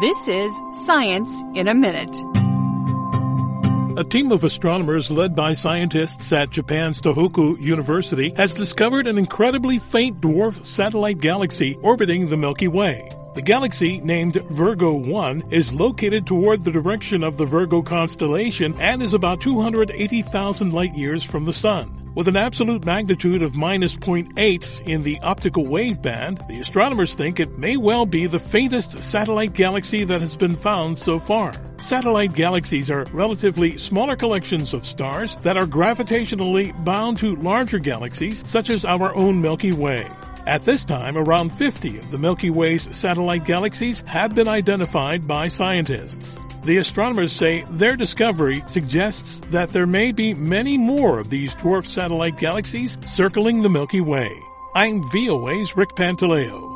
This is Science in a Minute. A team of astronomers led by scientists at Japan's Tohoku University has discovered an incredibly faint dwarf satellite galaxy orbiting the Milky Way. The galaxy, named Virgo 1, is located toward the direction of the Virgo constellation and is about 280,000 light-years from the Sun. With an absolute magnitude of minus 0.8 in the optical wave band, the astronomers think it may well be the faintest satellite galaxy that has been found so far. Satellite galaxies are relatively smaller collections of stars that are gravitationally bound to larger galaxies, such as our own Milky Way. At this time, around 50 of the Milky Way's satellite galaxies have been identified by scientists. The astronomers say their discovery suggests that there may be many more of these dwarf satellite galaxies circling the Milky Way. I'm VOA's Rick Pantaleo.